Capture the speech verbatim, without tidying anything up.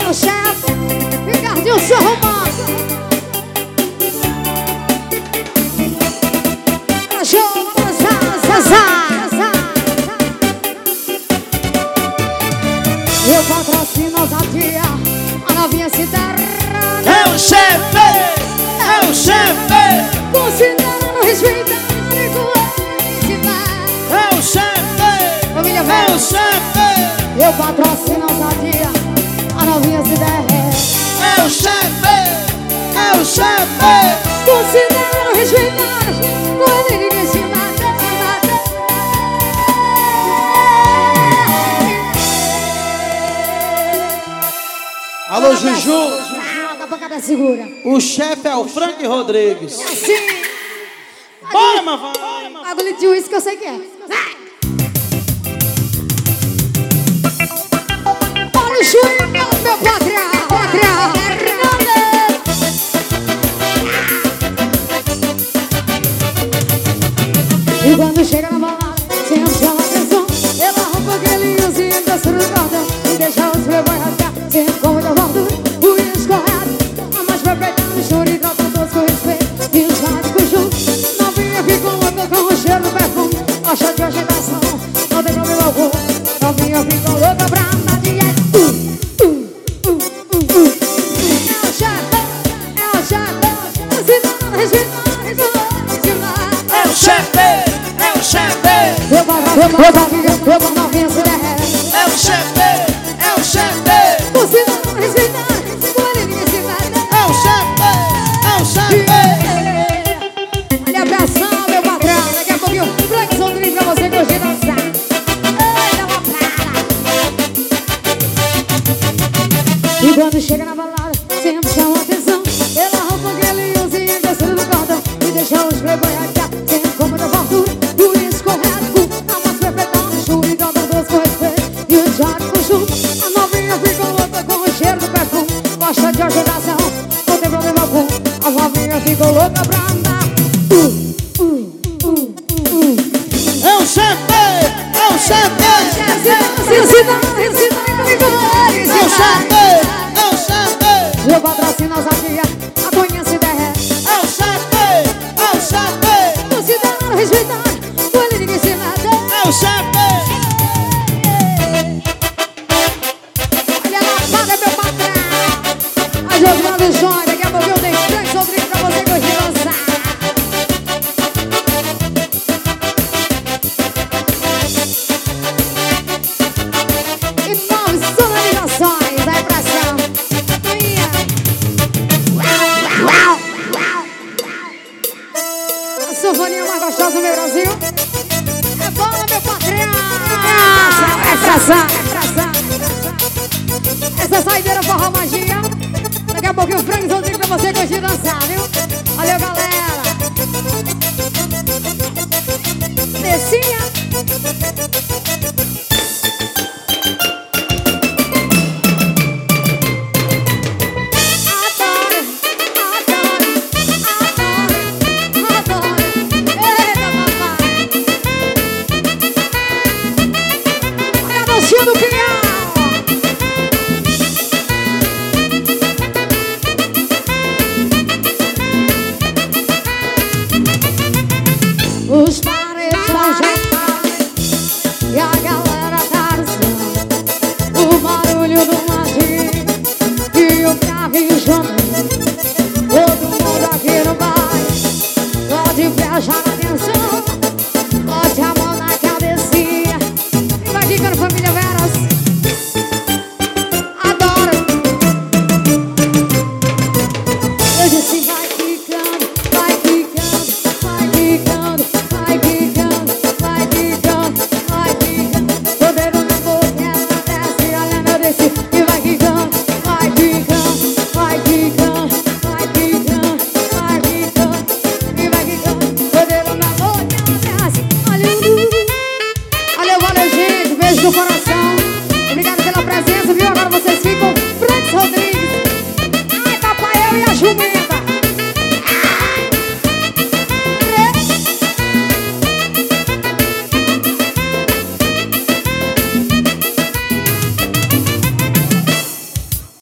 meu chefe, Ricardinho, seu romance. Show, dançar, dançar. Eu patrocino ousadia, a novinha se derrama. É o chefe, é o chefe. Considerando respeitar e conhecimento. É o chefe, Família é velha. o chefe. Eu patrocino ousadia, a novinha se derrama. É o chefe, é o chefe. Considerando respeitar, quando ninguém se mata, se mata. Alô, Juju. Ah, da pancada segura. O chefe é o Frank Rodrigues. Assim. Bora, mamãe. Bagulho de uísque que eu sei que é. Vai. Olha o chuí, meu pátria, pátria. E quando chega na balada, sempre chama atenção. Ela arruma aquele usinho da surubada e deixa os playboy rasgar, sempre com muita gordura. O escorrado, a mais perfeita mistura e trata todos com respeito. E os rádios juntos, novinha ficou louca com o cheiro do perfume. Acha de agitação, não tem problema algum. Novinha ficou louca pra andar de jeito. Uh, uh, uh, uh, uh. É o chefe, é o chefe. Ensinando, respirando, respirando. É o chefe, é o chefe. Eu vou, eu vou, eu vou, eu vou novinha se derrete. É o chefe, é o chefe. Você não respeitar, quando ninguém se mata. É o chefe, é o chefe. Olha a pressão, meu patrão. Daqui a pouquinho, Flex Rodrigues pra você curtir dançar. Ai, dá uma para. E quando chega na balada, sempre chama atenção. Ela arruma aquele usinho descendo do cordão e deixa os playboy rasgar, sempre com muita fartura. Por isso correto, a mais perfeita mistura e todas duas com respeito. E o Jorge com chumbo, a novinha ficou louca com o cheiro do perfume. Gosta de agitação, não tem problema algum. A novinha ficou louca pra andar. Uh, uh, uh, uh, uh. É o chefe, é o chefe. Se ensinando, ensinando, ensinando. É o chefe, é o chefe. Meu patrocínio ousadia, a cunha se derrete. É o chefe, é o chefe. Considerando respeitar, quando ninguém se mata. É o chefe. Olha lá, paga meu patrão. A jogando o joia, daqui a pouco eu tenho três Rodrigues pra você curtir dançar. E nove sonorizações, aí pra cima. A sinfonia mais gostosa do meu Brasil. É bola, meu patrão. Essa, essa, essa, essa saideira forró magia. Daqui a pouquinho o Frank Rodrigues pra você curtir dançar, viu? Valeu, galera. Descinha.